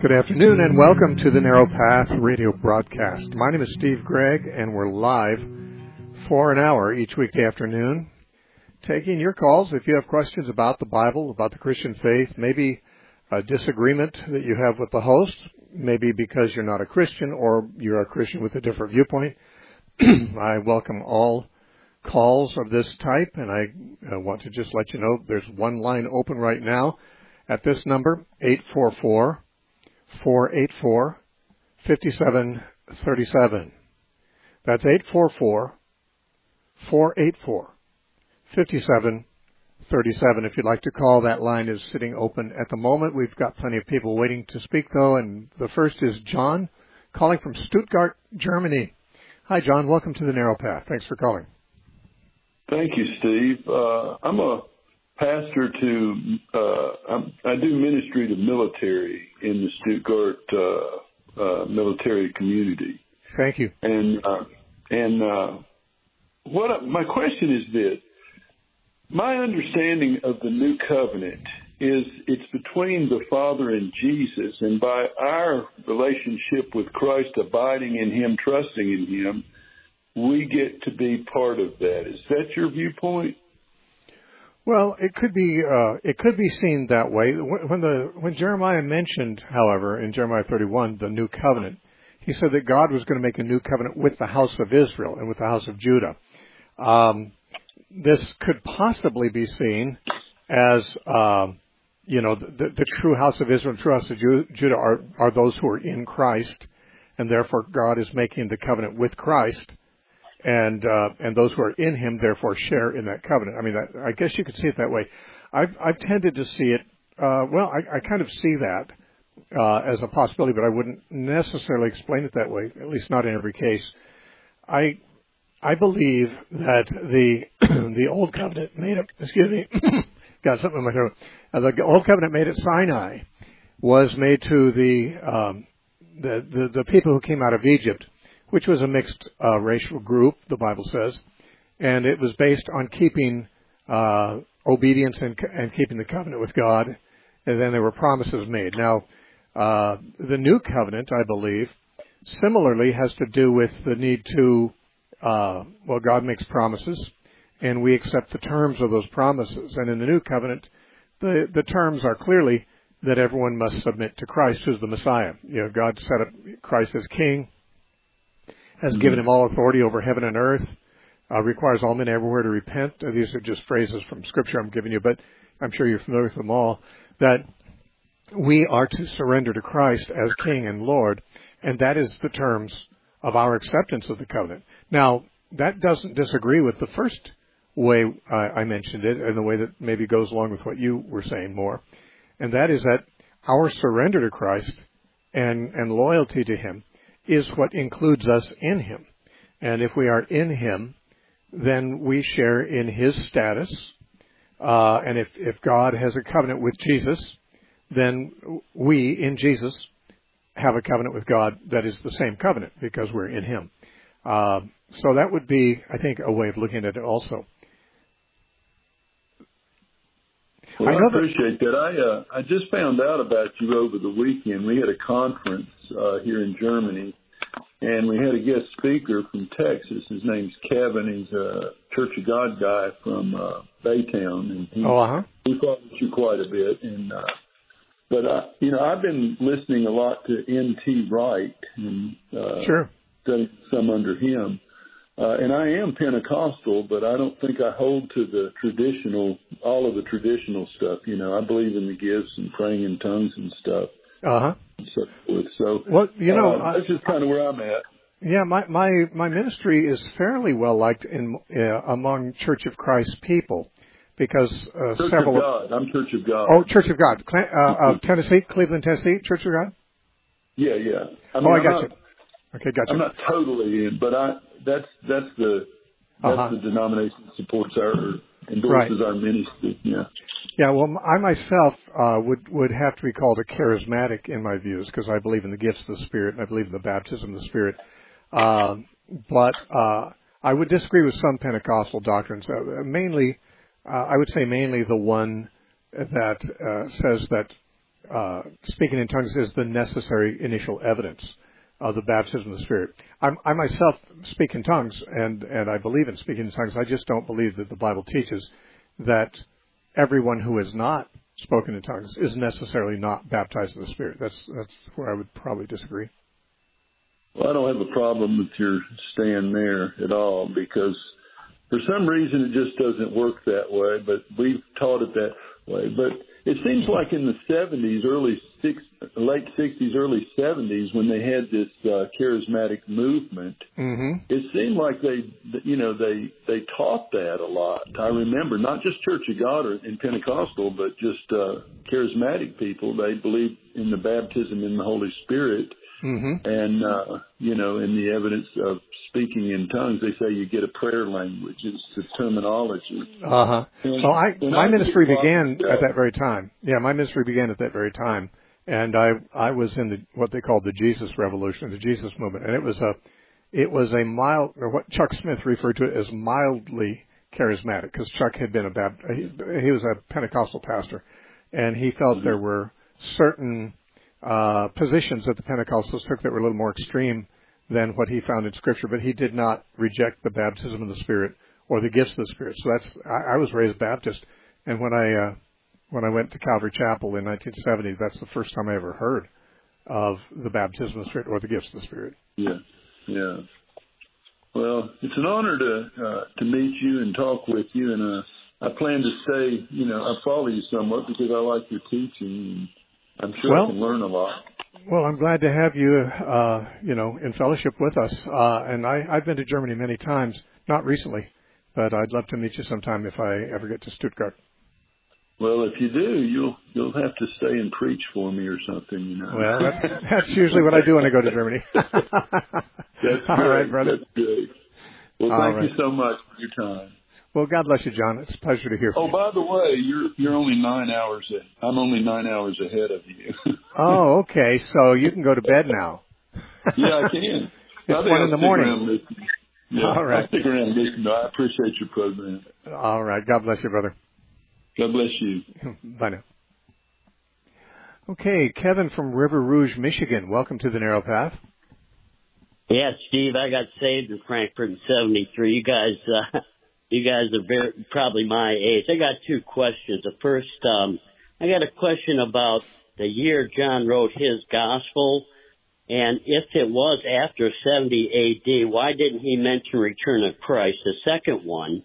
Good afternoon and welcome to the Narrow Path radio broadcast. My name is Steve Gregg and we're live for an hour each weekday afternoon taking your calls if you have questions about the Bible, about the Christian faith, maybe a disagreement that you have with the host, maybe because you're not a Christian or you're a Christian with a different viewpoint. I welcome all calls of this type, and I want to just let you know there's one line open right now at this number, 844-484-5737. That's 844-484-5737. If you'd like to call, that line is sitting open at the moment. We've got plenty of people waiting to speak, though, and the first is John, calling from Stuttgart, Germany. Hi, John. Welcome to the Narrow Path. Thanks for calling. Thank you, Steve. I'm a pastor I do ministry to military in the Stuttgart military community. Thank you. And my question is this. My understanding of the new covenant is it's between the Father and Jesus, and by our relationship with Christ, abiding in Him, trusting in Him, we get to be part of that. Is that your viewpoint? Well, it could be seen that way. When Jeremiah mentioned, however, in Jeremiah 31, the new covenant, he said that God was going to make a new covenant with the house of Israel and with the house of Judah. This could possibly be seen as, the true house of Israel and true house of Judah are those who are in Christ, and therefore God is making the covenant with Christ. And those who are in Him, therefore, share in that covenant. I mean, I guess you could see it that way. I've tended to see it. I kind of see that as a possibility, but I wouldn't necessarily explain it that way. At least not in every case. I believe that the old covenant made it. Excuse me, got something in my throat. The old covenant made at Sinai was made to the people who came out of Egypt, which was a mixed racial group, the Bible says, and it was based on keeping obedience and keeping the covenant with God, and then there were promises made. Now, the new covenant, I believe, similarly has to do with the need to, God makes promises, and we accept the terms of those promises. And in the new covenant, the terms are clearly that everyone must submit to Christ, who's the Messiah. God set up Christ as king, has given Him all authority over heaven and earth, requires all men everywhere to repent. These are just phrases from Scripture I'm giving you, but I'm sure you're familiar with them all, that we are to surrender to Christ as King and Lord, and that is the terms of our acceptance of the covenant. Now, that doesn't disagree with the first way I mentioned it, and the way that maybe goes along with what you were saying more, and that is that our surrender to Christ and loyalty to Him is what includes us in Him. And if we are in Him, then we share in His status. And if God has a covenant with Jesus, then we, in Jesus, have a covenant with God that is the same covenant because we're in Him. So that would be, I think, a way of looking at it also. Well, I appreciate that. I just found out about you over the weekend. We had a conference here in Germany, and we had a guest speaker from Texas. His name's Kevin. He's a Church of God guy from Baytown, and he follows you quite a bit. And I've been listening a lot to N.T. Wright and studying some under him. And I am Pentecostal, but I don't think I hold to all of the traditional stuff. I believe in the gifts and praying in tongues and stuff. And so forth. So, that's just kind of where I'm at. Yeah, my ministry is fairly well liked among Church of Christ people because Church of God. I'm Church of God. Oh, Church of God, Tennessee, Cleveland, Tennessee, Church of God. Yeah. I got you. Okay, gotcha. I'm not totally in, but that's the denomination that supports endorses our ministry. Yeah. Yeah. Well, I myself would have to be called a charismatic in my views because I believe in the gifts of the Spirit and I believe in the baptism of the Spirit. But I would disagree with some Pentecostal doctrines. I would say mainly the one that says that speaking in tongues is the necessary initial evidence of the baptism of the Spirit. I myself speak in tongues, and I believe in speaking in tongues. I just don't believe that the Bible teaches that everyone who is not spoken in tongues is necessarily not baptized in the Spirit. That's where I would probably disagree. Well, I don't have a problem with your stand there at all, because for some reason it just doesn't work that way, but we've taught it that way. But it seems like in the 70s, late 60s, early 70s, when they had this charismatic movement, it seemed like they taught that a lot. I remember not just Church of God or in Pentecostal, but just charismatic people. They believed in the baptism in the Holy Spirit. And, in the evidence of speaking in tongues, they say you get a prayer language. It's the terminology. Well, my ministry began at that very time. Yeah, my ministry began at that very time. And I was in what they called the Jesus Revolution, the Jesus movement. And it was a mild, or what Chuck Smith referred to it as mildly charismatic, because Chuck had been he was a Pentecostal pastor. And he felt there were certain positions that the Pentecostals took that were a little more extreme than what he found in Scripture, but he did not reject the baptism of the Spirit or the gifts of the Spirit. So I was raised Baptist, and when I went to Calvary Chapel in 1970, that's the first time I ever heard of the baptism of the Spirit or the gifts of the Spirit. Yeah. Well, it's an honor to meet you and talk with you, and I plan to stay. I follow you somewhat because I like your teaching. I'm sure I can learn a lot. Well, I'm glad to have you, in fellowship with us. And I've been to Germany many times, not recently, but I'd love to meet you sometime if I ever get to Stuttgart. Well, if you do, you'll have to stay and preach for me or something. Well, that's usually what I do when I go to Germany. That's great. All right, brother. That's great. Well, thank you so much for your time. Well, God bless you, John. It's a pleasure to hear from you. Oh, by the way, you're only 9 hours ahead. I'm only 9 hours ahead of you. Oh, okay. So you can go to bed now. Yeah, I can. It's 1 in the morning. Yeah, all right. I'll stick around and listen. I appreciate your program. All right. God bless you, brother. God bless you. Bye now. Okay, Kevin from River Rouge, Michigan. Welcome to the Narrow Path. Yeah, Steve, I got saved in Frankfurt in 73. You guys are probably my age. I got 2 questions. The first, I got a question about the year John wrote his gospel, and if it was after 70 A.D., why didn't he mention return of Christ? The second one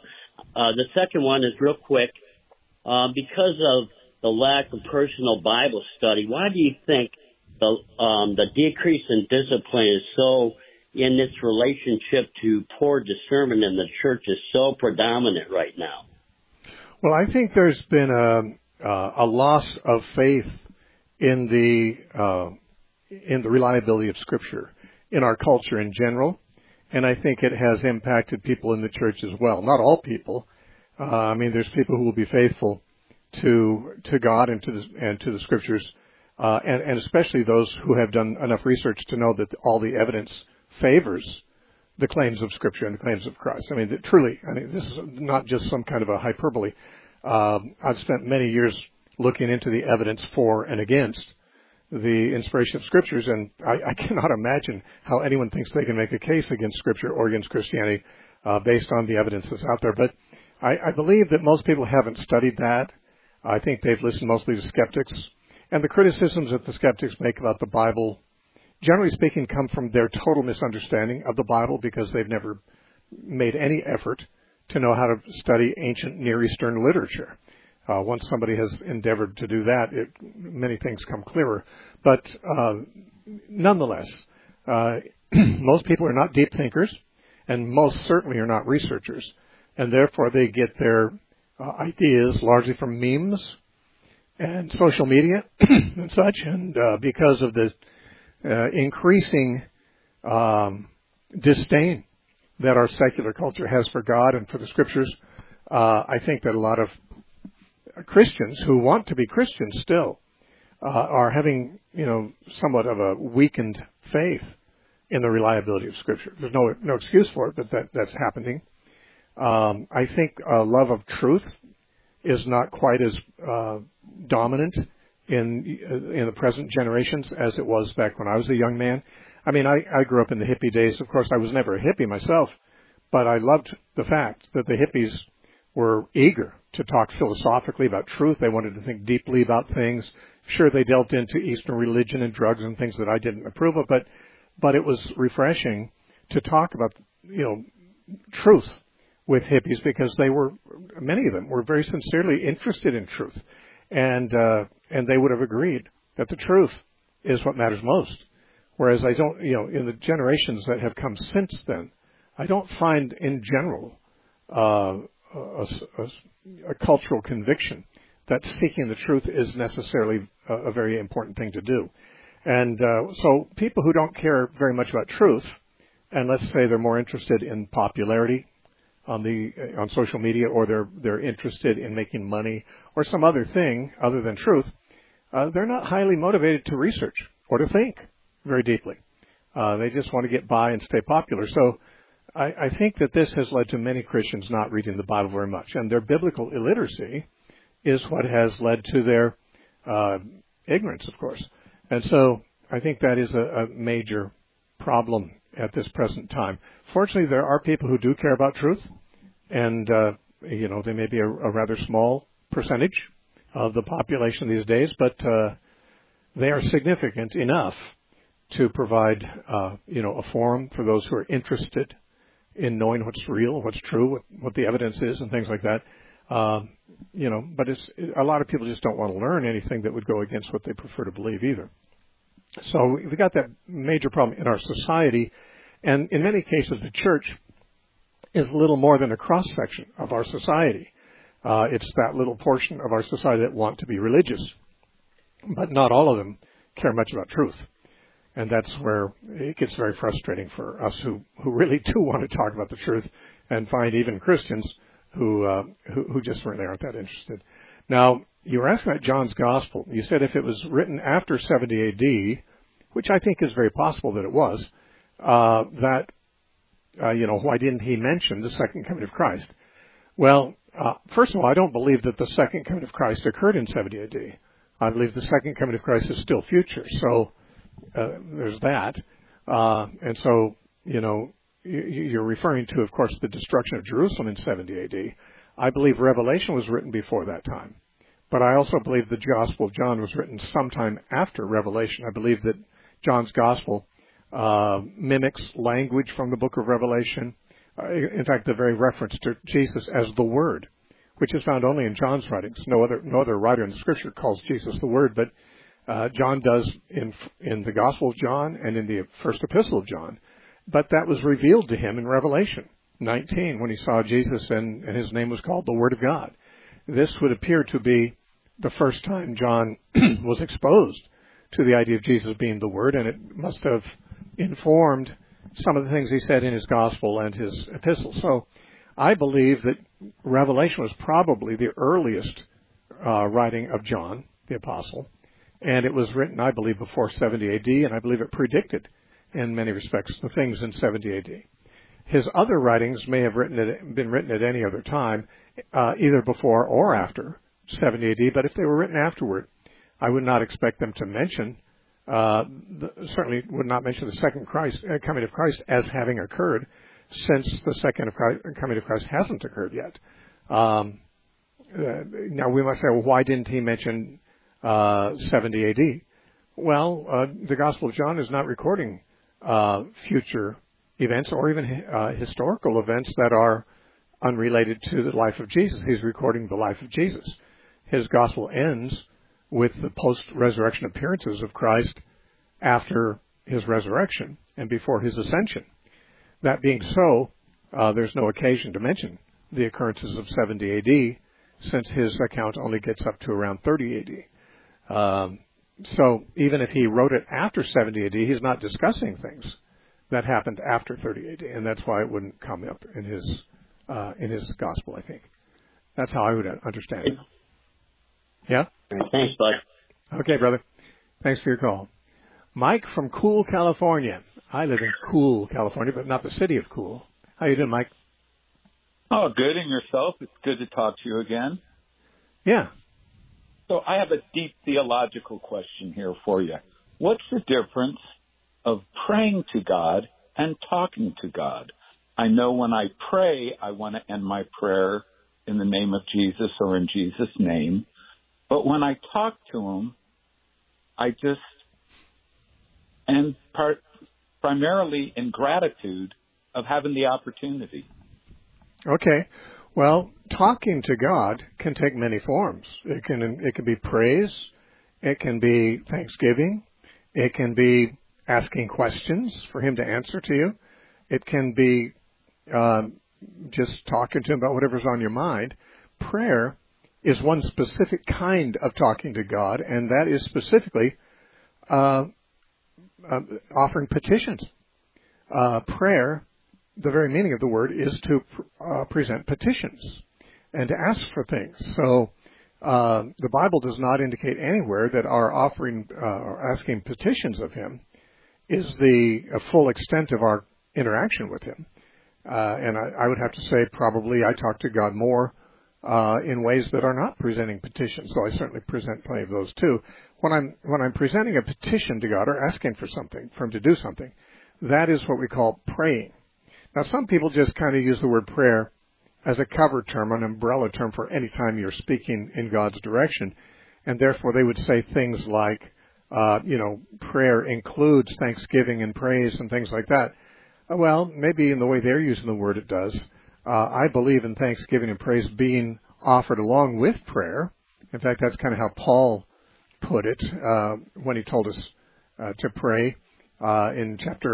is real quick. Because of the lack of personal Bible study, why do you think the decrease in discipline is so in its relationship to poor discernment in the church is so predominant right now? Well, I think there's been a loss of faith in the reliability of Scripture in our culture in general, and I think it has impacted people in the church as well. Not all people. There's people who will be faithful to God and to the Scriptures, and especially those who have done enough research to know that all the evidence favors the claims of Scripture and the claims of Christ. Truly, this is not just some kind of a hyperbole. I've spent many years looking into the evidence for and against the inspiration of Scriptures, and I cannot imagine how anyone thinks they can make a case against Scripture or against Christianity based on the evidence that's out there. But I believe that most people haven't studied that. I think they've listened mostly to skeptics, and the criticisms that the skeptics make about the Bible, generally speaking, come from their total misunderstanding of the Bible because they've never made any effort to know how to study ancient Near Eastern literature. Once somebody has endeavored to do that, many things come clearer. But nonetheless, most people are not deep thinkers, and most certainly are not researchers, and therefore they get their ideas largely from memes and social media and such, and because of the increasing disdain that our secular culture has for God and for the Scriptures, I think that a lot of Christians who want to be Christians still are having, somewhat of a weakened faith in the reliability of Scripture. There's no excuse for it, but that's happening. I think love of truth is not quite as dominant in the present generations as it was back when I was a young man. I mean, I grew up in the hippie days. Of course, I was never a hippie myself, but I loved the fact that the hippies were eager to talk philosophically about truth. They wanted to think deeply about things. Sure, they delved into Eastern religion and drugs and things that I didn't approve of, but it was refreshing to talk about, truth with hippies, because many of them were very sincerely interested in truth, and they would have agreed that the truth is what matters most. Whereas I don't, in the generations that have come since then, I don't find in general a cultural conviction that seeking the truth is necessarily a very important thing to do. And so people who don't care very much about truth, and let's say they're more interested in popularity on social media, or they're interested in making money or some other thing other than truth, they're not highly motivated to research or to think very deeply. They just want to get by and stay popular. So I think that this has led to many Christians not reading the Bible very much, and their biblical illiteracy is what has led to their ignorance, of course. And so I think that is a major problem at this present time. Fortunately, there are people who do care about truth, and they may be a rather small percentage of the population these days, but they are significant enough to provide a forum for those who are interested in knowing what's real, what's true, what the evidence is, and things like that. But a lot of people just don't want to learn anything that would go against what they prefer to believe either. So we've got that major problem in our society, and in many cases the church is little more than a cross-section of our society. It's that little portion of our society that want to be religious, but not all of them care much about truth. And that's where it gets very frustrating for us who really do want to talk about the truth, and find even Christians who just really aren't that interested. Now, you were asking about John's Gospel. You said if it was written after 70 A.D., which I think is very possible that it was, why didn't he mention the second coming of Christ? Well, first of all, I don't believe that the second coming of Christ occurred in 70 A.D. I believe the second coming of Christ is still future. So there's that. And so, you're referring to, of course, the destruction of Jerusalem in 70 A.D. I believe Revelation was written before that time. But I also believe the Gospel of John was written sometime after Revelation. I believe that John's Gospel mimics language from the book of Revelation. In fact, the very reference to Jesus as the Word, which is found only in John's writings. No other writer in the Scripture calls Jesus the Word, but John does in the Gospel of John and in the first epistle of John. But that was revealed to him in Revelation 19 when he saw Jesus and his name was called the Word of God. This would appear to be the first time John was exposed to the idea of Jesus being the Word, and it must have informed some of the things he said in his Gospel and his epistle. So I believe that Revelation was probably the earliest writing of John, the Apostle, and it was written, I believe, before 70 A.D., and I believe it predicted, in many respects, the things in 70 A.D. His other writings may have been written at any other time, either before or after 70 A.D., but if they were written afterward, I would not expect them to mention, certainly would not mention the second coming of Christ as having occurred, since the second coming of Christ hasn't occurred yet. Now we must say, well, why didn't he mention 70 A.D.? Well, the Gospel of John is not recording future events or even historical events that are unrelated to the life of Jesus. He's recording the life of Jesus. His Gospel ends with the post-resurrection appearances of Christ after his resurrection and before his ascension. That being so, there's no occasion to mention the occurrences of 70 A.D., since his account only gets up to around 30 A.D. So even if he wrote it after 70 A.D., he's not discussing things that happened after 30 A.D., and that's why it wouldn't come up in his gospel, I think. That's how I would understand it. Yeah? Thanks, bud. Okay, brother. Thanks for your call. Mike from Cool, California. I live in Cool, California, but not the city of Cool. How you doing, Mike? Oh, good. And yourself? It's good to talk to you again. Yeah. So I have a deep theological question here for you. What's the difference of praying to God and talking to God? I know when I pray, I want to end my prayer in the name of Jesus or in Jesus' name. But when I talk to him, I just end primarily in gratitude of having the opportunity. Okay. Well, talking to God can take many forms. It can be praise. It can be thanksgiving. It can be asking questions for him to answer to you. It can be just talking to him about whatever's on your mind. Prayer is one specific kind of talking to God, and that is specifically offering petitions. Prayer, the very meaning of the word, is to present petitions and to ask for things. So the Bible does not indicate anywhere that our offering or asking petitions of him is the full extent of our interaction with him. And I would have to say probably I talk to God more in ways that are not presenting petitions. So I certainly present plenty of those too. When I'm presenting a petition to God or asking for something, for him to do something, that is what we call praying. Now, some people just kind of use the word prayer as a cover term, an umbrella term for any time you're speaking in God's direction, and therefore they would say things like, prayer includes thanksgiving and praise and things like that. Well, maybe in the way they're using the word it does. I believe in thanksgiving and praise being offered along with prayer. In fact, that's kind of how Paul put it when he told us to pray in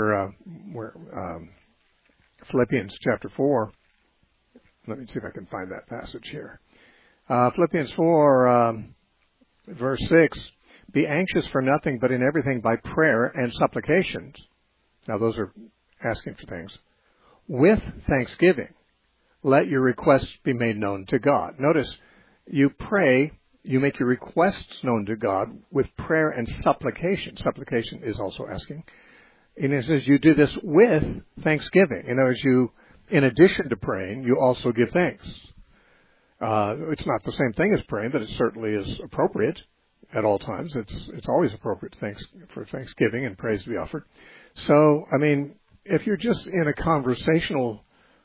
Philippians chapter 4. Let me see if I can find that passage here. Philippians 4, verse 6, be anxious for nothing, but in everything by prayer and supplications. Now, those are asking for things. With thanksgiving, let your requests be made known to God. Notice, you pray, you make your requests known to God with prayer and supplication. Supplication is also asking. And it says you do this with thanksgiving. In other words, in addition to praying, you also give thanks. It's not the same thing as praying, but it certainly is appropriate at all times. It's always appropriate for thanksgiving and praise to be offered. So, I mean, if you're just in a conversational,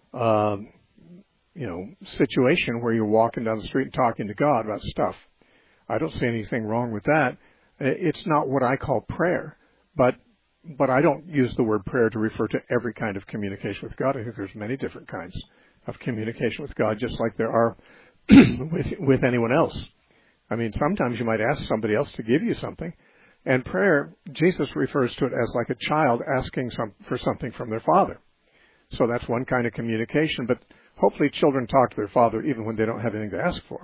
situation where you're walking down the street and talking to God about stuff, I don't see anything wrong with that. It's not what I call prayer, but I don't use the word prayer to refer to every kind of communication with God. I think there's many different kinds of communication with God, just like there are with anyone else. I mean, sometimes you might ask somebody else to give you something. And prayer, Jesus refers to it as like a child asking for something from their father. So that's one kind of communication. But hopefully children talk to their father even when they don't have anything to ask for.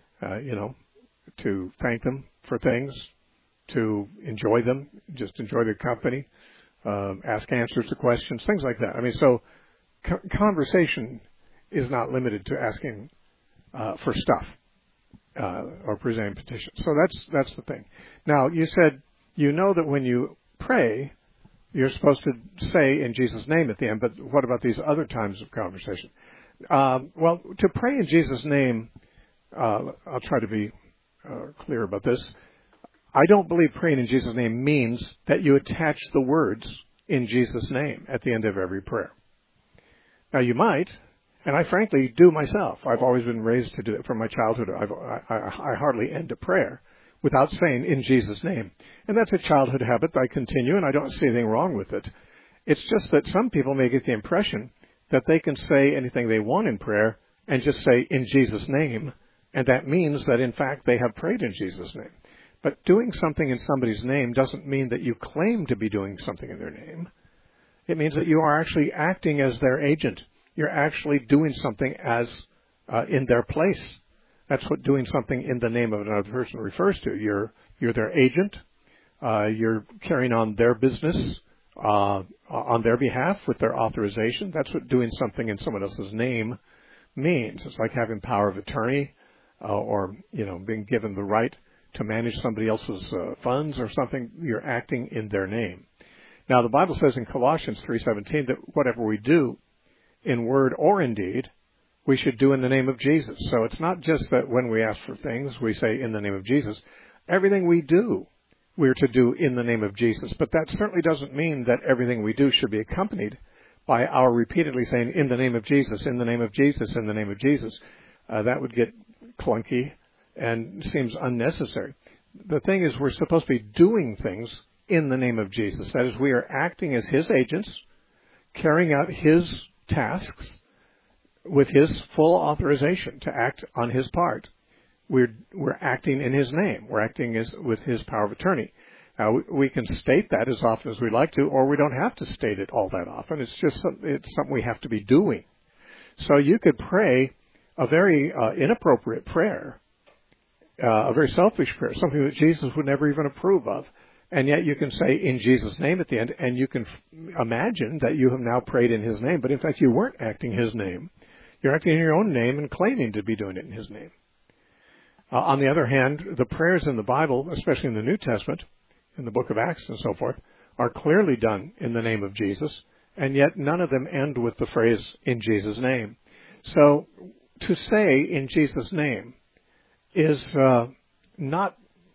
To thank them for things, to enjoy them, just enjoy their company, ask answers to questions, things like that. I mean, so conversation is not limited to asking for stuff or presenting petitions. So that's the thing. Now, you said that when you pray, you're supposed to say in Jesus' name at the end, but what about these other times of conversation? Well, to pray in Jesus' name, I'll try to be clear about this. I don't believe praying in Jesus' name means that you attach the words in Jesus' name at the end of every prayer. Now, you might, and I frankly do myself. I've always been raised to do it from my childhood. I hardly end a prayer without saying in Jesus' name. And that's a childhood habit that I continue, and I don't see anything wrong with it. It's just that some people may get the impression that they can say anything they want in prayer and just say in Jesus' name, and that means that, in fact, they have prayed in Jesus' name. But doing something in somebody's name doesn't mean that you claim to be doing something in their name. It means that you are actually acting as their agent. You're actually doing something as in their place. That's what doing something in the name of another person refers to. You're their agent. You're carrying on their business on their behalf with their authorization. That's what doing something in someone else's name means. It's like having power of attorney or being given the right to manage somebody else's funds or something. You're acting in their name. Now, the Bible says in Colossians 3:17 that whatever we do in word or in deed, we should do in the name of Jesus. So it's not just that when we ask for things, we say in the name of Jesus. Everything we do, we're to do in the name of Jesus. But that certainly doesn't mean that everything we do should be accompanied by our repeatedly saying, in the name of Jesus, in the name of Jesus, in the name of Jesus. That would get clunky and seems unnecessary. The thing is, we're supposed to be doing things in the name of Jesus. That is, we are acting as His agents, carrying out His tasks with His full authorization to act on His part. We're acting in His name. We're acting with His power of attorney. We can state that as often as we like to, or we don't have to state it all that often. It's just something we have to be doing. So you could pray a very inappropriate prayer, a very selfish prayer, something that Jesus would never even approve of, and yet you can say in Jesus' name at the end, and you can imagine that you have now prayed in His name, but in fact you weren't acting His name. You're acting in your own name and claiming to be doing it in His name. On the other hand, the prayers in the Bible, especially in the New Testament, in the book of Acts and so forth, are clearly done in the name of Jesus, and yet none of them end with the phrase, in Jesus' name. So to say in Jesus' name is not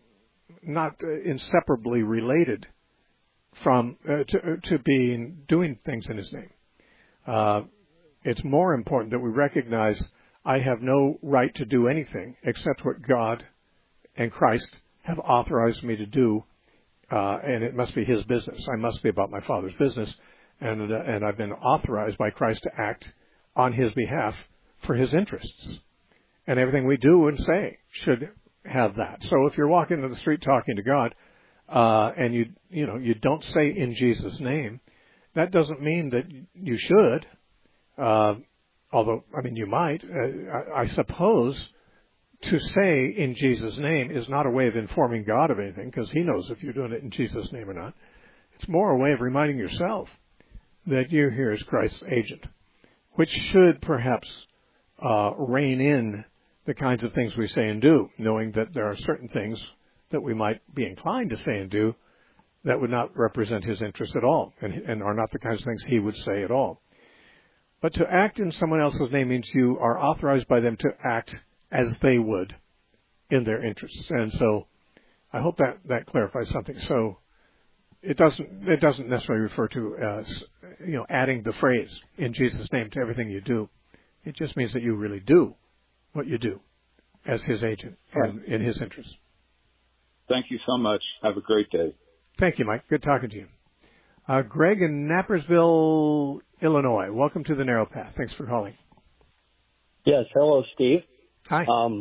inseparably related from to being doing things in His name. It's more important that we recognize I have no right to do anything except what God and Christ have authorized me to do, and it must be His business. I must be about my Father's business, and I've been authorized by Christ to act on His behalf for His interests. And everything we do and say should have that. So if you're walking in the street talking to God, and you don't say in Jesus' name, that doesn't mean that you should. Although, I mean, you might. I suppose to say in Jesus' name is not a way of informing God of anything, because He knows if you're doing it in Jesus' name or not. It's more a way of reminding yourself that you're here as Christ's agent, which should perhaps rein in the kinds of things we say and do, knowing that there are certain things that we might be inclined to say and do that would not represent His interests at all, and are not the kinds of things He would say at all. But to act in someone else's name means you are authorized by them to act as they would in their interests. And so I hope that clarifies something. So it doesn't necessarily refer to adding the phrase in Jesus' name to everything you do. It just means that you really do what you do as His agent and in His interest. Thank you so much. Have a great day. Thank you, Mike. Good talking to you. Greg in Nappersville, Illinois. Welcome to the Narrow Path. Thanks for calling. Yes. Hello, Steve. Hi.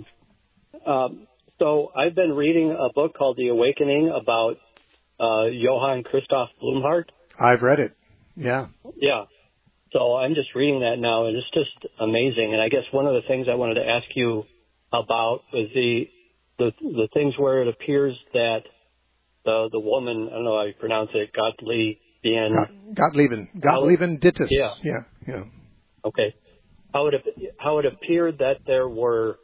So I've been reading a book called The Awakening about Johann Christoph Blumhardt. I've read it. Yeah. Yeah. So I'm just reading that now, and it's just amazing. And I guess one of the things I wanted to ask you about was the things where it appears that the woman, I don't know how you pronounce it, Gottlieben Dittus. Yeah. Okay. How it appeared that there were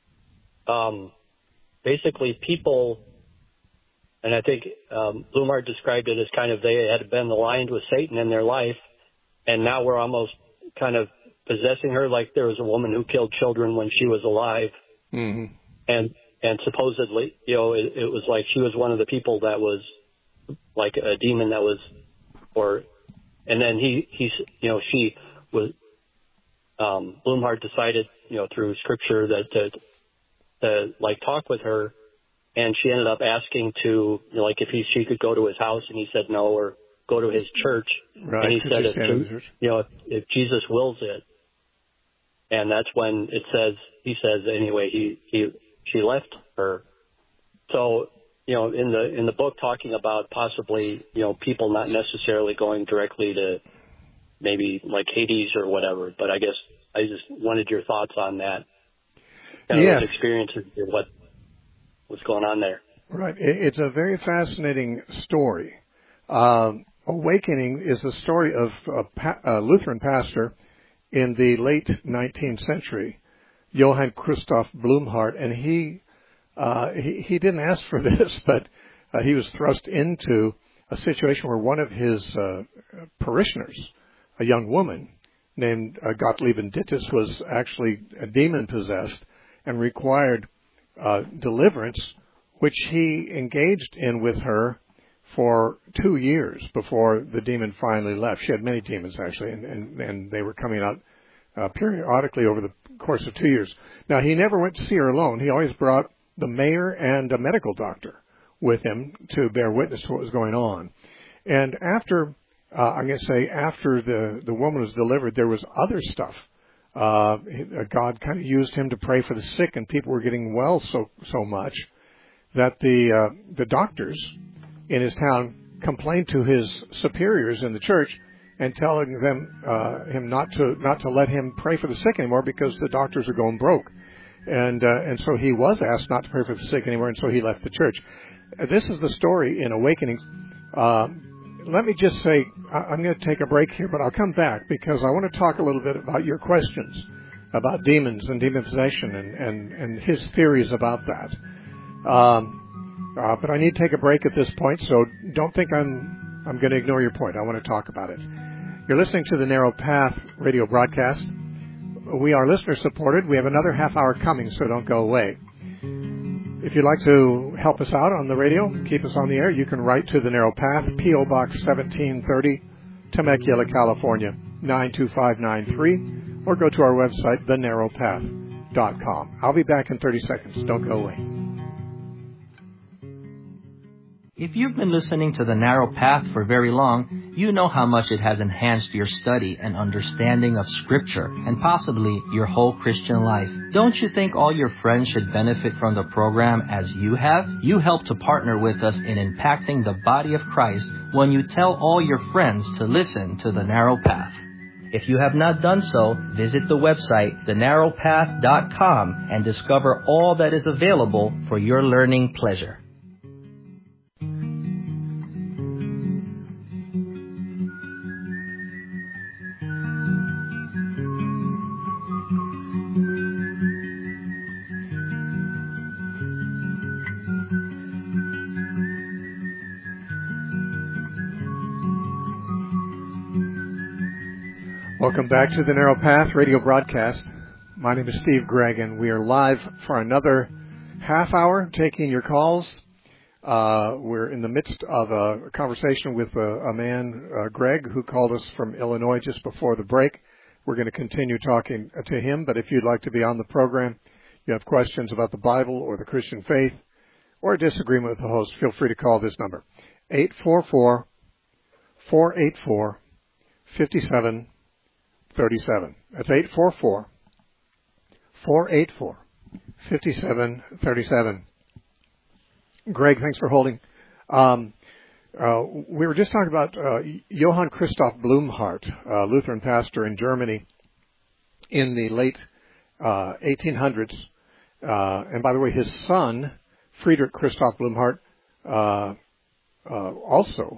basically people, and I think Blumhardt described it as kind of they had been aligned with Satan in their life, and now we're almost kind of possessing her, like there was a woman who killed children when she was alive. Mm-hmm. And supposedly, it was like she was one of the people that was like a demon that was, and then she was, Blumhardt decided, through scripture that to like talk with her, and she ended up asking to, like if she could go to his house, and he said no, or go to his church. Right. And he said, if Jesus wills it. And that's when he says anyway, she left her. So, in the book talking about possibly, people not necessarily going directly to maybe like Hades or whatever, but I guess I just wanted your thoughts on that. Those experiences and what's going on there. Right. It's a very fascinating story. Awakening is the story of a Lutheran pastor in the late 19th century, Johann Christoph Blumhardt, and he didn't ask for this, but he was thrust into a situation where one of his parishioners, a young woman, named Gottlieb Dittus was actually demon-possessed and required deliverance, which he engaged in with her for 2 years before the demon finally left. She had many demons, actually, and they were coming out periodically over the course of 2 years. Now, he never went to see her alone. He always brought the mayor and a medical doctor with him to bear witness to what was going on. And after, I'm going to say, after the woman was delivered, there was other stuff. God kind of used him to pray for the sick, and people were getting well so much that the doctors in his town complained to his superiors in the church and telling him not to let him pray for the sick anymore because the doctors are going broke. And so he was asked not to pray for the sick anymore, and so he left the church. This is the story in Awakenings. Let me just say, I'm going to take a break here, but I'll come back because I want to talk a little bit about your questions about demons and demon possession and his theories about that. But I need to take a break at this point, so don't think I'm going to ignore your point. I want to talk about it. You're listening to the Narrow Path radio broadcast. We are listener supported. We have another half hour coming, so don't go away. If you'd like to help us out on the radio, keep us on the air, you can write to the Narrow Path, P.O. Box 1730, Temecula, California, 92593, or go to our website, thenarrowpath.com. I'll be back in 30 seconds. Don't go away. If you've been listening to The Narrow Path for very long, you know how much it has enhanced your study and understanding of Scripture and possibly your whole Christian life. Don't you think all your friends should benefit from the program as you have? You help to partner with us in impacting the body of Christ when you tell all your friends to listen to The Narrow Path. If you have not done so, visit the website, thenarrowpath.com, and discover all that is available for your learning pleasure. Welcome back to the Narrow Path radio broadcast. My name is Steve Gregg, and we are live for another half hour taking your calls. We're in the midst of a conversation with a man, Greg, who called us from Illinois just before the break. We're going to continue talking to him, but if you'd like to be on the program, you have questions about the Bible or the Christian faith or a disagreement with the host, feel free to call this number, 844-484-5737. That's 844-484-5737. Greg, thanks for holding. We were just talking about Johann Christoph Blumhardt, Lutheran pastor in Germany in the late 1800s. And by the way, his son, Friedrich Christoph Blumhardt, also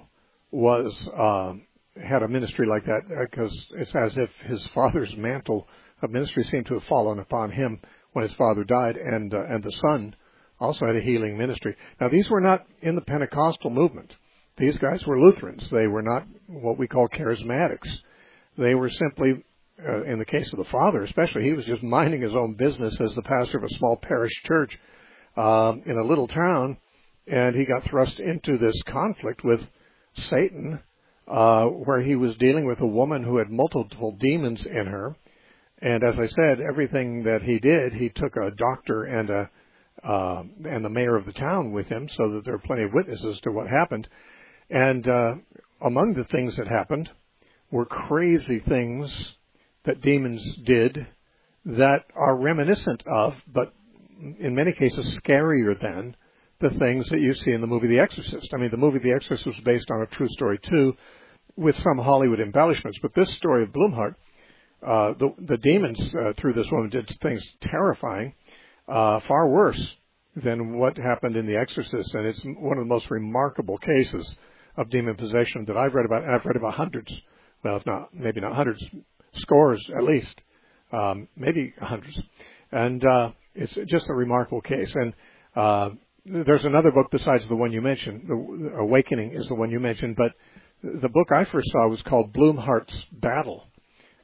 had a ministry like that, because it's as if his father's mantle of ministry seemed to have fallen upon him when his father died, and the son also had a healing ministry. Now, these were not in the Pentecostal movement. These guys were Lutherans. They were not what we call charismatics. They were simply, in the case of the father especially, he was just minding his own business as the pastor of a small parish church in a little town, and he got thrust into this conflict with Satan, where he was dealing with a woman who had multiple demons in her. And as I said, everything that he did, he took a doctor and the mayor of the town with him, so that there are plenty of witnesses to what happened. And among the things that happened were crazy things that demons did that are reminiscent of, but in many cases scarier than, the things that you see in the movie The Exorcist. I mean, the movie The Exorcist was based on a true story too, with some Hollywood embellishments. But this story of Blumhardt, the demons through this woman did things terrifying, far worse than what happened in The Exorcist. And it's one of the most remarkable cases of demon possession that I've read about. And I've read about hundreds. Well, maybe not hundreds, scores at least, maybe hundreds. And it's just a remarkable case. And there's another book besides the one you mentioned. The Awakening is the one you mentioned, but the book I first saw was called Blumhardt's Battle,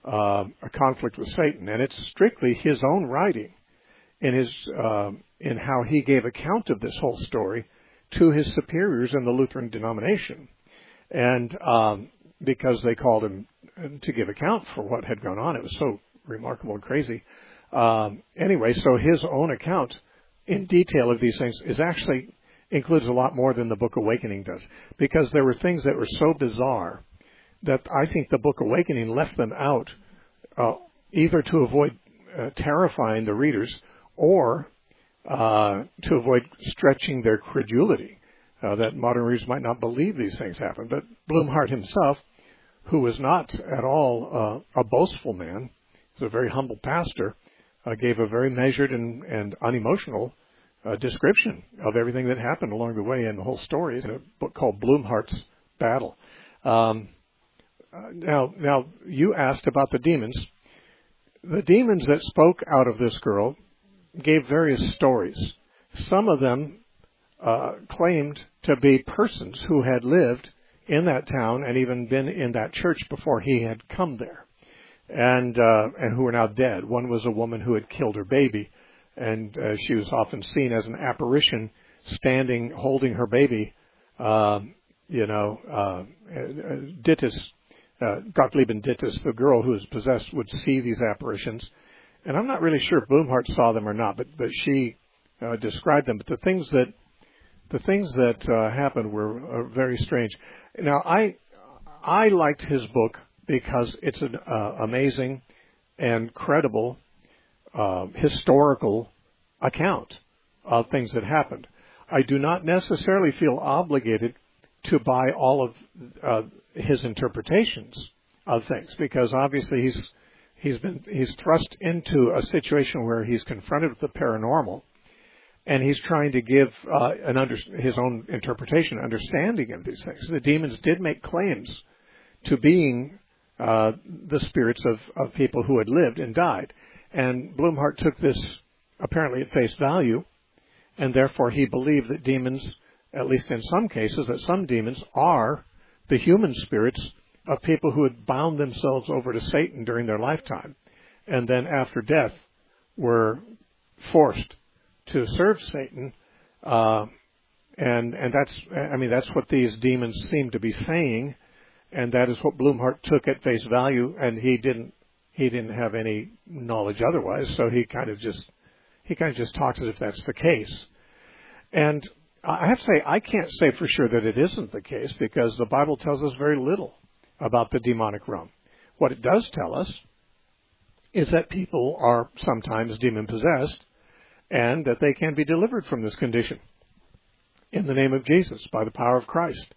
a conflict with Satan, and it's strictly his own writing in in how he gave account of this whole story to his superiors in the Lutheran denomination, and because they called him to give account for what had gone on. It was so remarkable and crazy. Anyway, so his own account in detail of these things includes a lot more than the Book Awakening does, because there were things that were so bizarre that I think the Book Awakening left them out, either to avoid terrifying the readers or to avoid stretching their credulity, that modern readers might not believe these things happen. But Blumhardt himself, who was not at all a boastful man, was a very humble pastor, gave a very measured and unemotional description of everything that happened along the way and the whole story in a book called Blumhardt's Battle. Now, you asked about the demons. The demons that spoke out of this girl gave various stories. Some of them claimed to be persons who had lived in that town and even been in that church before he had come there, and who were now dead. One was a woman who had killed her baby, and she was often seen as an apparition standing, holding her baby. Dittus, Gottlieb and Dittus, the girl who was possessed, would see these apparitions. And I'm not really sure if Blumhardt saw them or not, but she described them. But the things that happened were very strange. Now, I liked his book because it's an amazing and credible historical account of things that happened. I do not necessarily feel obligated to buy all of his interpretations of things, because obviously he's thrust into a situation where he's confronted with the paranormal, and he's trying to give his own interpretation, understanding of these things. The demons did make claims to being the spirits of people who had lived and died, and Blumhardt took this apparently at face value, and therefore he believed that demons, at least in some cases, that some demons are the human spirits of people who had bound themselves over to Satan during their lifetime, and then after death were forced to serve Satan, and that's what these demons seem to be saying, and that is what Blumhardt took at face value, and he didn't have any knowledge otherwise, so he kind of just talks as if that's the case. And I have to say, I can't say for sure that it isn't the case, because the Bible tells us very little about the demonic realm. What it does tell us is that people are sometimes demon-possessed, and that they can be delivered from this condition in the name of Jesus by the power of Christ.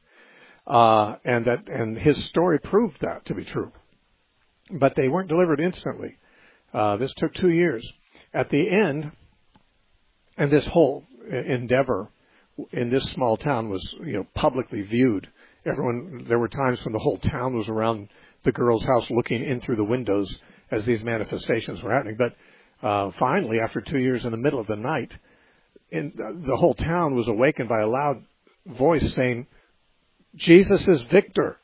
And his story proved that to be true. But they weren't delivered instantly. This took 2 years. At the end, and this whole endeavor in this small town was, publicly viewed. There were times when the whole town was around the girl's house looking in through the windows as these manifestations were happening. But finally, after 2 years, in the middle of the night, the whole town was awakened by a loud voice saying, "Jesus is victor."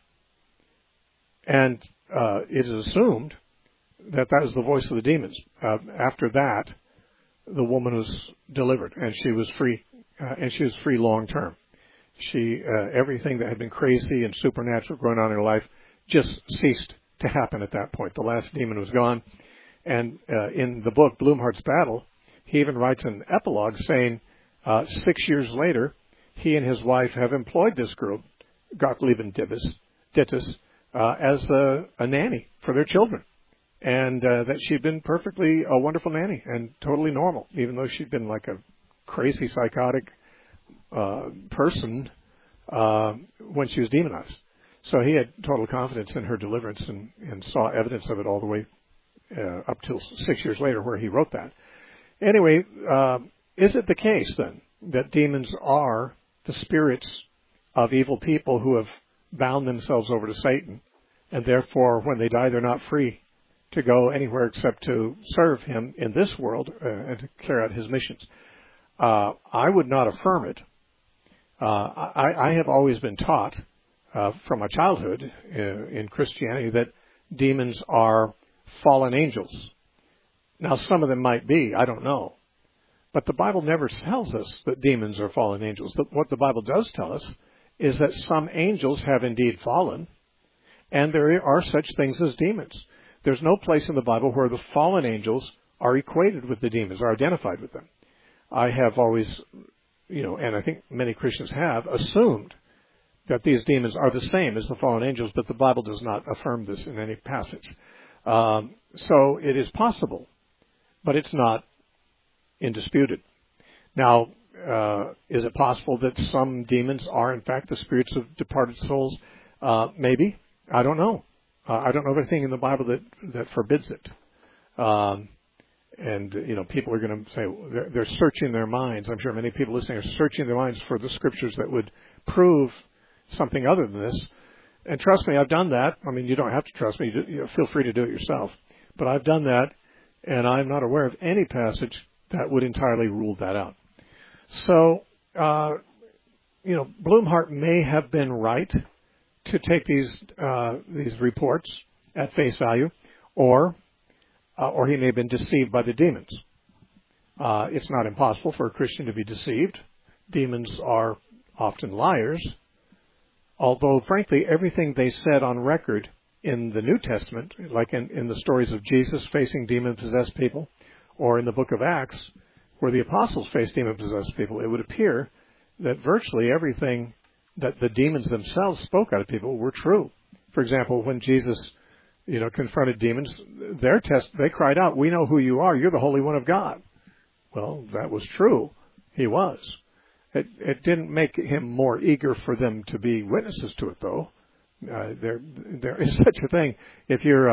And it is assumed that was the voice of the demons. After that, the woman was delivered, and she was free, long term. Everything that had been crazy and supernatural going on in her life just ceased to happen at that point. The last demon was gone. And in the book, Blumhardt's Battle, he even writes an epilogue saying 6 years later, he and his wife have employed this girl, Gottlieb and Dittus, as a nanny for their children. And that she'd been perfectly a wonderful nanny and totally normal, even though she'd been like a crazy, psychotic person when she was demonized. So he had total confidence in her deliverance and saw evidence of it all the way up till 6 years later, where he wrote that. Anyway, is it the case then that demons are the spirits of evil people who have bound themselves over to Satan, and therefore when they die they're not free to go anywhere except to serve him in this world and to carry out his missions? I would not affirm it. I have always been taught from my childhood in Christianity that demons are fallen angels. Now, some of them might be, I don't know. But the Bible never tells us that demons are fallen angels. What the Bible does tell us is that some angels have indeed fallen, and there are such things as demons. There's no place in the Bible where the fallen angels are equated with the demons, are identified with them. I have always, and I think many Christians have, assumed that these demons are the same as the fallen angels, but the Bible does not affirm this in any passage. So it is possible, but it's not indisputed. Now, is it possible that some demons are in fact the spirits of departed souls? Maybe. I don't know. I don't know of anything in the Bible that forbids it. And people are going to say they're searching their minds. I'm sure many people listening are searching their minds for the scriptures that would prove something other than this. And trust me, I've done that. I mean, you don't have to trust me. Feel free to do it yourself. But I've done that, and I'm not aware of any passage that would entirely rule that out. So, Blumhardt may have been right to take these reports at face value, or he may have been deceived by the demons. It's not impossible for a Christian to be deceived. Demons are often liars, although, frankly, everything they said on record in the New Testament, like in the stories of Jesus facing demon-possessed people, or in the book of Acts, where the apostles faced demon-possessed people, it would appear that virtually everything that the demons themselves spoke out of people were true. For example, when Jesus, confronted demons, they cried out, "We know who you are. You're the Holy One of God." Well, that was true. He was. It didn't make him more eager for them to be witnesses to it, though. There is such a thing. If you're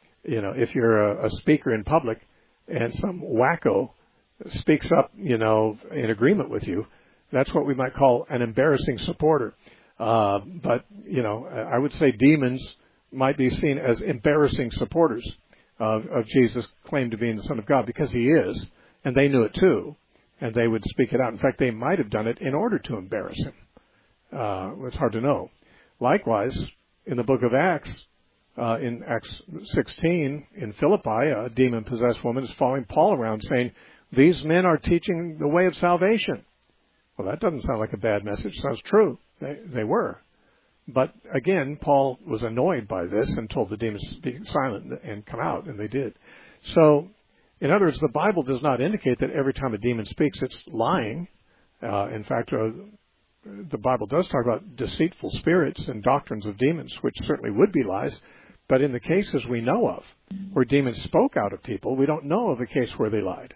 a speaker in public and some wacko speaks up, in agreement with you, that's what we might call an embarrassing supporter. But I would say demons might be seen as embarrassing supporters of Jesus' claim to being the Son of God, because he is, and they knew it too, and they would speak it out. In fact, they might have done it in order to embarrass him. It's hard to know. Likewise, in the book of Acts, in Acts 16, in Philippi, a demon-possessed woman is following Paul around saying, "These men are teaching the way of salvation." Well, that doesn't sound like a bad message. Sounds true. They were. But again, Paul was annoyed by this and told the demons to be silent and come out, and they did. So, in other words, the Bible does not indicate that every time a demon speaks, it's lying. In fact, the Bible does talk about deceitful spirits and doctrines of demons, which certainly would be lies. But in the cases we know of, where demons spoke out of people, we don't know of a case where they lied.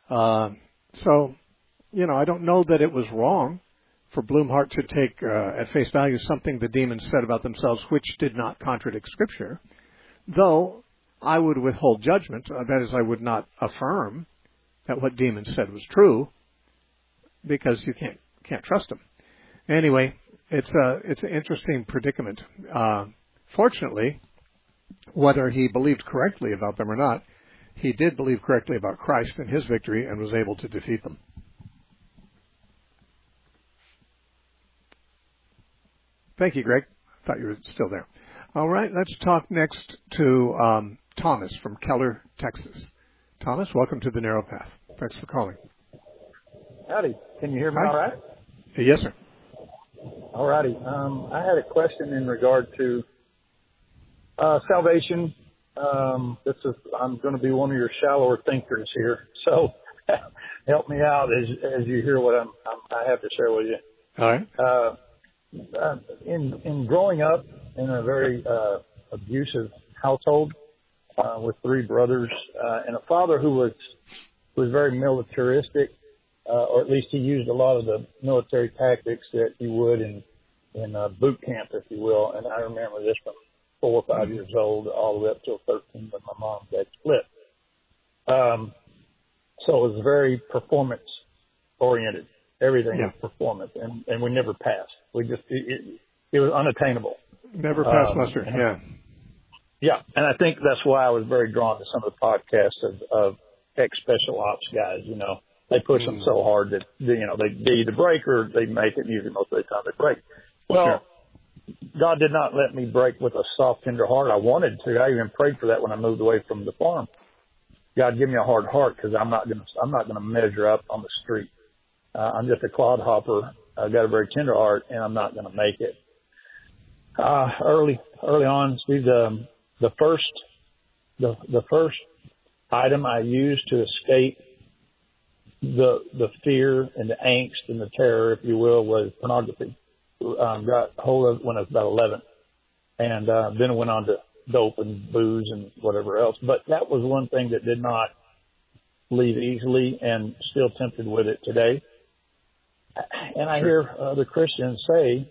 So, I don't know that it was wrong for Blumhardt to take at face value something the demons said about themselves which did not contradict Scripture, though I would withhold judgment. That is, I would not affirm that what demons said was true, because you can't trust them. Anyway, it's an interesting predicament. Fortunately, whether he believed correctly about them or not, he did believe correctly about Christ and his victory and was able to defeat them. Thank you, Greg. I thought you were still there. All right, let's talk next to Thomas from Keller, Texas. Thomas, welcome to the Narrow Path. Thanks for calling. Howdy. Can you hear me all right? Yes, sir. All righty. I had a question in regard to salvation. I'm going to be one of your shallower thinkers here, so help me out as you hear what I have to share with you. All right. In growing up in a very abusive household with three brothers and a father who was very militaristic, or at least he used a lot of the military tactics that you would in boot camp, if you will. And I remember this from 4 or 5 years old all the way up till 13 when my mom got split. So it was very performance oriented. Everything was performance, and we never passed. We just it was unattainable. Never passed muster. Yeah, and I think that's why I was very drawn to some of the podcasts of ex-special ops guys. They push them so hard that they either break or they make it. And usually most of the time they break. Well, God did not let me break with a soft, tender heart. I wanted to. I even prayed for that when I moved away from the farm. God, give me a hard heart, because I'm not going to measure up on the street. I'm just a clodhopper. I've got a very tender heart, and I'm not going to make it. Early on, Steve, the first item I used to escape the fear and the angst and the terror, if you will, was pornography. Got hold of it when I was about 11, and then I went on to dope and booze and whatever else. But that was one thing that did not leave easily, and still tempted with it today. And I hear other Christians say,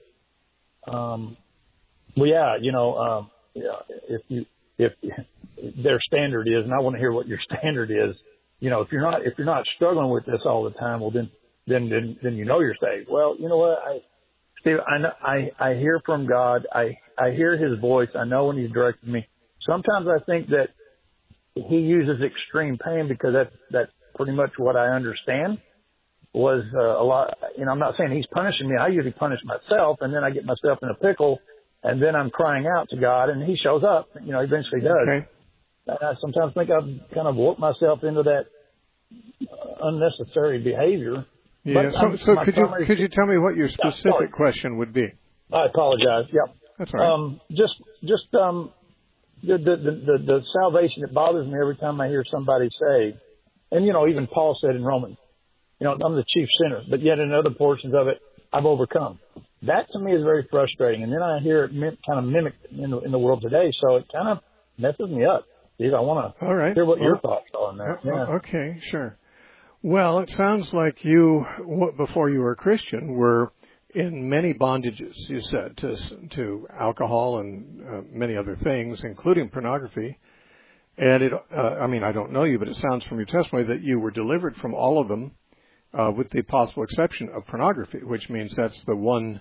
if their standard is, and I want to hear what your standard is. If you're not struggling with this all the time, well, then you're saved. Well, you know what, Steve, I hear from God. I hear His voice. I know when He's directing me. Sometimes I think that He uses extreme pain, because that's pretty much what I understand was a lot. I'm not saying He's punishing me. I usually punish myself, and then I get myself in a pickle, and then I'm crying out to God, and He shows up. He eventually does. Okay. And I sometimes think I've kind of worked myself into that unnecessary behavior. Yeah. So could you tell me what your specific question would be? I apologize. Yep. That's all right. The salvation, it bothers me every time I hear somebody say, and even Paul said in Romans, I'm the chief sinner, but yet in other portions of it, I've overcome. That to me is very frustrating. And then I hear it kind of mimicked in the world today, so it kind of messes me up. Steve, I want to hear what your thoughts are on that. Yeah. Okay, sure. Well, it sounds like you, before you were a Christian, were in many bondages, you said, to alcohol and many other things, including pornography. And I don't know you, but it sounds from your testimony that you were delivered from all of them, with the possible exception of pornography, which means that's the one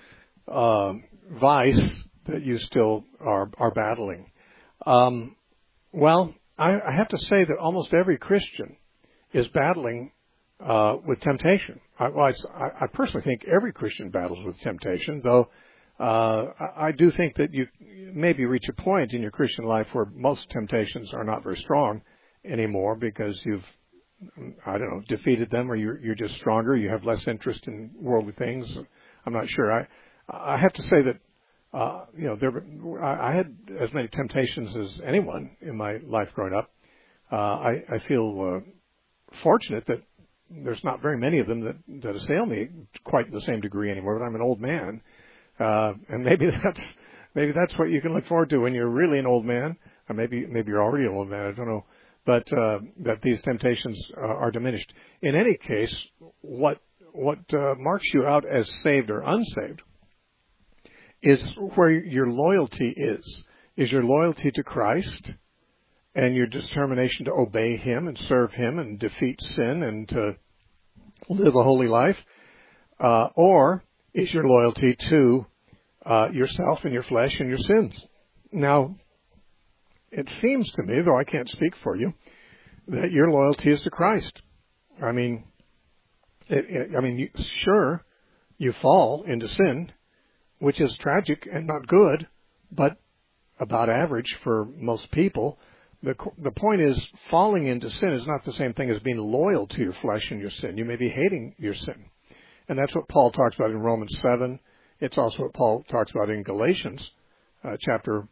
vice that you still are battling. Well, I have to say that almost every Christian is battling with temptation. I personally think every Christian battles with temptation, though I do think that you maybe reach a point in your Christian life where most temptations are not very strong anymore, because you've, defeated them, or you're just stronger. You have less interest in worldly things. I'm not sure. I have to say that I had as many temptations as anyone in my life growing up. I feel fortunate that there's not very many of them that assail me quite to the same degree anymore. But I'm an old man, and maybe that's what you can look forward to when you're really an old man. Or maybe you're already an old man. I don't know, but that these temptations are diminished. In any case, what marks you out as saved or unsaved is where your loyalty is. Is your loyalty to Christ and your determination to obey Him and serve Him and defeat sin and to live a holy life? Or is your loyalty to yourself and your flesh and your sins? Now, it seems to me, though I can't speak for you, that your loyalty is to Christ. Sure, you fall into sin, which is tragic and not good, but about average for most people. The point is, falling into sin is not the same thing as being loyal to your flesh and your sin. You may be hating your sin. And that's what Paul talks about in Romans 7. It's also what Paul talks about in Galatians chapter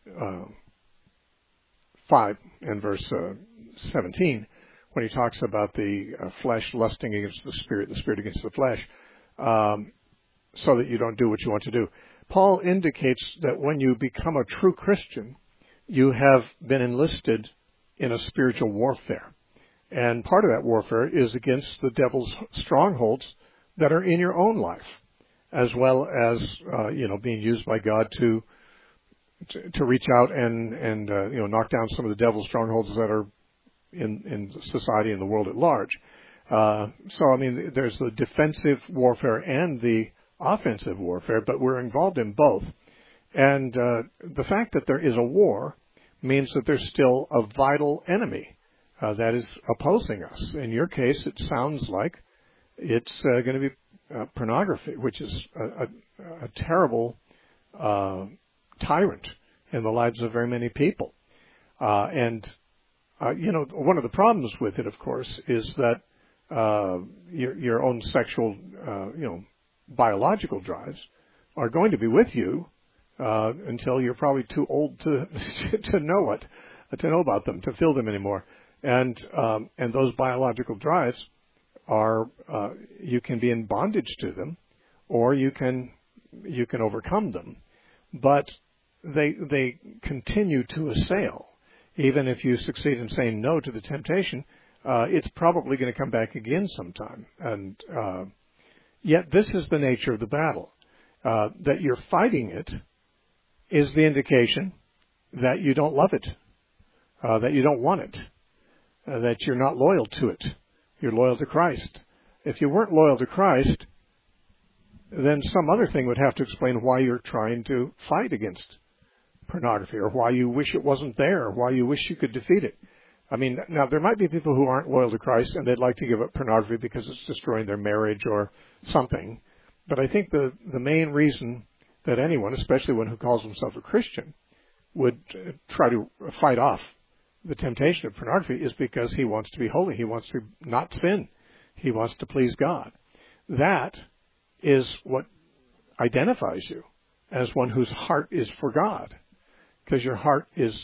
5 and verse 17, when he talks about the flesh lusting against the Spirit against the flesh, so that you don't do what you want to do. Paul indicates that when you become a true Christian, you have been enlisted in a spiritual warfare. And part of that warfare is against the devil's strongholds that are in your own life, as well as, being used by God to reach out and knock down some of the devil's strongholds that are in society and the world at large. There's the defensive warfare and the offensive warfare, but we're involved in both. And the fact that there is a war means that there's still a vital enemy that is opposing us. In your case, it sounds like it's going to be pornography, which is a terrible tyrant in the lives of very many people. One of the problems with it, of course, is that your own sexual, biological drives are going to be with you until you're probably too old to know about them, to feel them anymore. And those biological drives are you can be in bondage to them, or you can overcome them, but they continue to assail. Even if you succeed in saying no to the temptation, it's probably going to come back again sometime. And yet this is the nature of the battle. That you're fighting it is the indication that you don't love it, that you don't want it, that you're not loyal to it. You're loyal to Christ. If you weren't loyal to Christ, then some other thing would have to explain why you're trying to fight against pornography, or why you wish it wasn't there, or why you wish you could defeat it. I mean, now there might be people who aren't loyal to Christ and they'd like to give up pornography because it's destroying their marriage or something. But I think the main reason that anyone, especially one who calls himself a Christian, would try to fight off the temptation of pornography is because he wants to be holy. He wants to not sin. He wants to please God. That is what identifies you as one whose heart is for God, because your heart is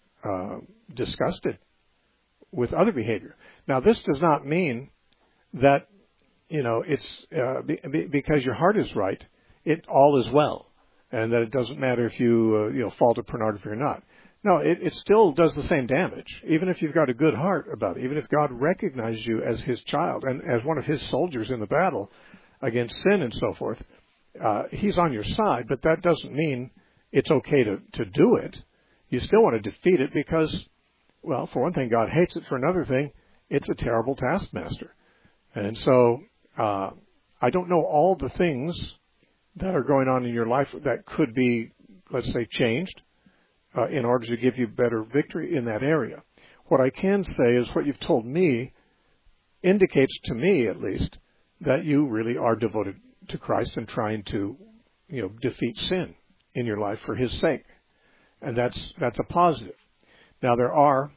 disgusted with other behavior. Now, this does not mean that, it's because your heart is right, it all is well, and that it doesn't matter if you fall to pornography or not. No, it still does the same damage, even if you've got a good heart about it, even if God recognizes you as his child and as one of his soldiers in the battle against sin and so forth. He's on your side, but that doesn't mean it's okay to do it. You still want to defeat it because, well, for one thing, God hates it. For another thing, it's a terrible taskmaster. And so I don't know all the things that are going on in your life that could be, let's say, changed in order to give you better victory in that area. What I can say is what you've told me indicates to me, at least, that you really are devoted to Christ and trying to, defeat sin in your life for his sake. And that's a positive. Now there are,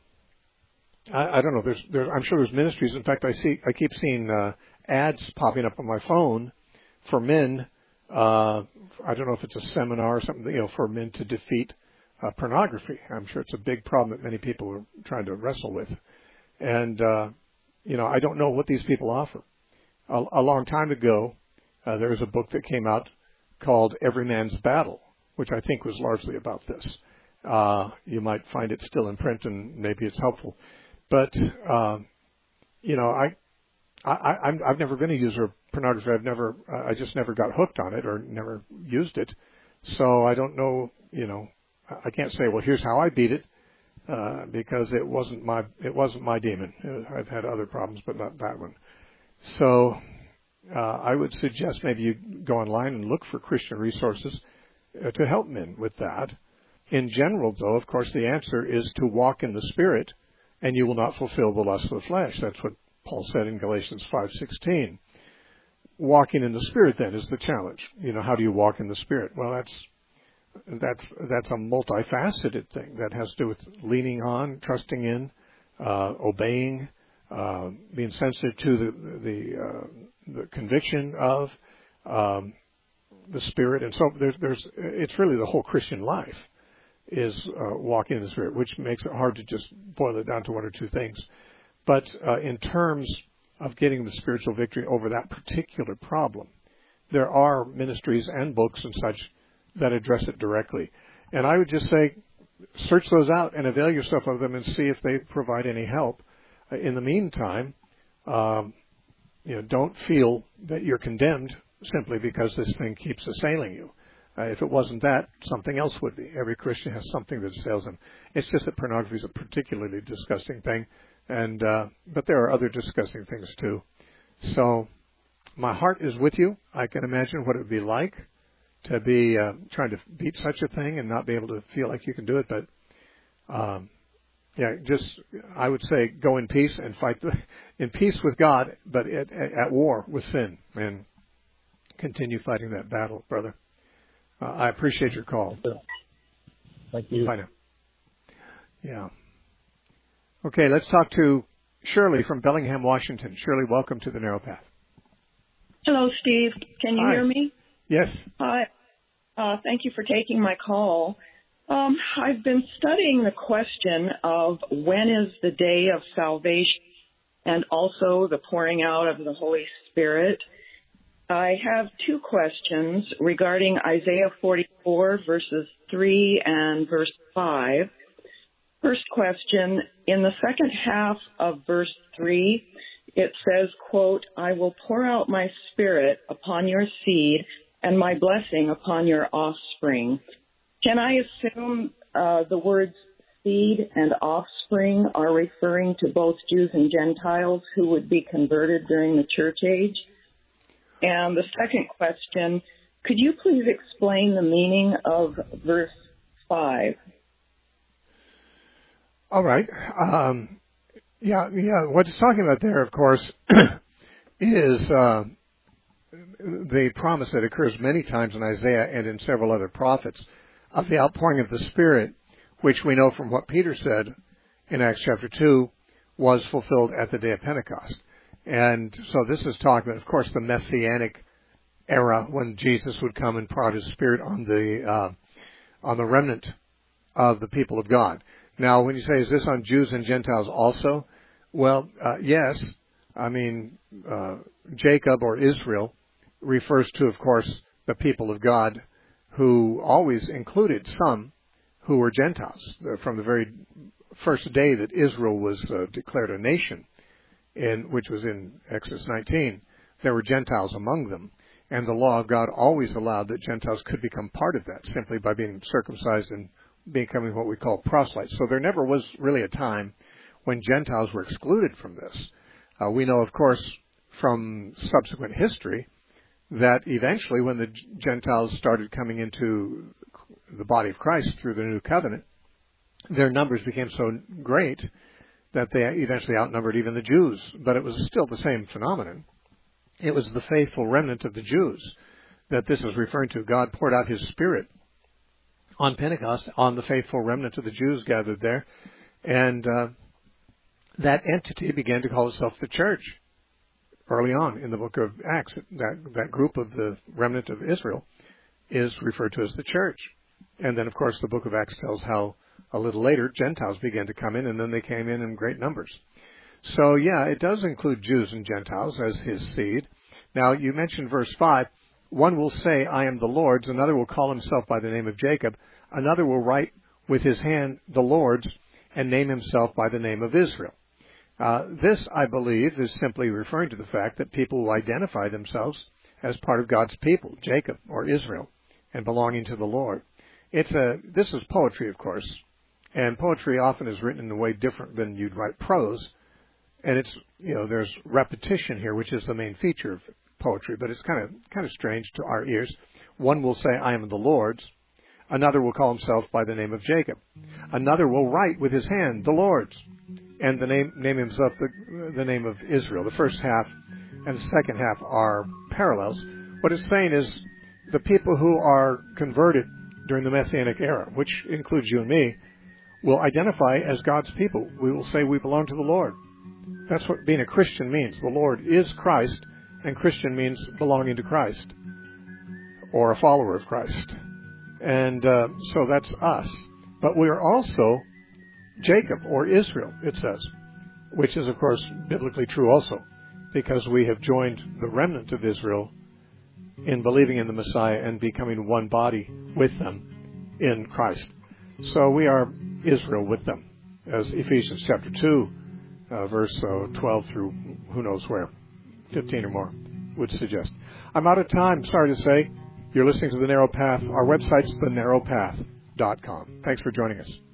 I don't know, I'm sure there's ministries. In fact, I keep seeing ads popping up on my phone for men. I don't know if it's a seminar or something, for men to defeat pornography. I'm sure it's a big problem that many people are trying to wrestle with. And, I don't know what these people offer. A long time ago, there was a book that came out called Every Man's Battle, which I think was largely about this. You might find it still in print, and maybe it's helpful. But, I've never been a user of pornography. I just never got hooked on it or never used it. So I don't know, I can't say, well, here's how I beat it, because it wasn't my demon. I've had other problems, but not that one. So I would suggest maybe you go online and look for Christian resources to help men with that. In general, though, of course, the answer is to walk in the Spirit, and you will not fulfill the lust of the flesh. That's what Paul said in Galatians 5:16. Walking in the Spirit, then, is the challenge. How do you walk in the Spirit? Well, that's a multifaceted thing that has to do with leaning on, trusting in, obeying, being sensitive to the conviction of the Spirit, and so it's really the whole Christian life is walking in the Spirit, which makes it hard to just boil it down to one or two things. But in terms of getting the spiritual victory over that particular problem, there are ministries and books and such that address it directly. And I would just say, search those out and avail yourself of them and see if they provide any help. In the meantime, don't feel that you're condemned simply because this thing keeps assailing you. If it wasn't that, something else would be. Every Christian has something that assails them. It's just that pornography is a particularly disgusting thing, but there are other disgusting things too. So my heart is with you. I can imagine what it would be like to be trying to beat such a thing and not be able to feel like you can do it. But I would say go in peace and fight in peace with God, but at war with sin, and continue fighting that battle, brother. I appreciate your call. Thank you. Bye now. Yeah. Okay, let's talk to Shirley from Bellingham, Washington. Shirley, welcome to the Narrow Path. Hello, Steve. Can you hear me? Yes. Hi. Thank you for taking my call. I've been studying the question of when is the day of salvation and also the pouring out of the Holy Spirit. I have two questions regarding Isaiah 44, verses 3 and verse 5. First question, in the second half of verse 3, it says, quote, I will pour out my spirit upon your seed and my blessing upon your offspring. Can I assume the words seed and offspring are referring to both Jews and Gentiles who would be converted during the church age? And the second question, could you please explain the meaning of verse 5? All right. Yeah. What it's talking about there, of course, is the promise that occurs many times in Isaiah and in several other prophets of the outpouring of the Spirit, which we know from what Peter said in Acts chapter 2 was fulfilled at the day of Pentecost. And so this is talking about, of course, the Messianic era when Jesus would come and pour out His Spirit on the remnant of the people of God. Now, when you say, is this on Jews and Gentiles also? Well, yes. I mean, Jacob or Israel refers to, of course, the people of God who always included some who were Gentiles. From the very first day that Israel was declared a nation, which was in Exodus 19, there were Gentiles among them. And the law of God always allowed that Gentiles could become part of that simply by being circumcised and becoming what we call proselytes. So there never was really a time when Gentiles were excluded from this. We know, of course, from subsequent history that eventually when the Gentiles started coming into the body of Christ through the new covenant, their numbers became so great that they eventually outnumbered even the Jews. But it was still the same phenomenon. It was the faithful remnant of the Jews that this is referring to. God poured out His Spirit on Pentecost on the faithful remnant of the Jews gathered there. And that entity began to call itself the church early on in the book of Acts. That group of the remnant of Israel is referred to as the church. And then, of course, the book of Acts tells how a little later Gentiles began to come in, and then they came in great numbers. So, yeah, it does include Jews and Gentiles as His seed. Now, you mentioned verse 5. One will say, I am the Lord's. Another will call himself by the name of Jacob. Another will write with his hand the Lord's and name himself by the name of Israel. This, I believe, is simply referring to the fact that people will identify themselves as part of God's people, Jacob or Israel, and belonging to the Lord. This is poetry, of course, and poetry often is written in a way different than you'd write prose. And there's repetition here, which is the main feature of poetry, but it's kind of strange to our ears. One will say, I am the Lord's. Another will call himself by the name of Jacob. Another will write with his hand the Lord's, and name himself the name of Israel. The first half and the second half are parallels. What it's saying is the people who are converted during the Messianic era, which includes you and me, will identify as God's people. We will say we belong to the Lord. That's what being a Christian means. The Lord is Christ, and Christian means belonging to Christ or a follower of Christ. And so that's us. But we are also Jacob or Israel, it says, which is, of course, biblically true also, because we have joined the remnant of Israel in believing in the Messiah and becoming one body with them in Christ. So we are Israel with them, as Ephesians chapter 2, verse 12 through who knows where, 15 or more, would suggest. I'm out of time, sorry to say. You're listening to The Narrow Path. Our website's thenarrowpath.com. Thanks for joining us.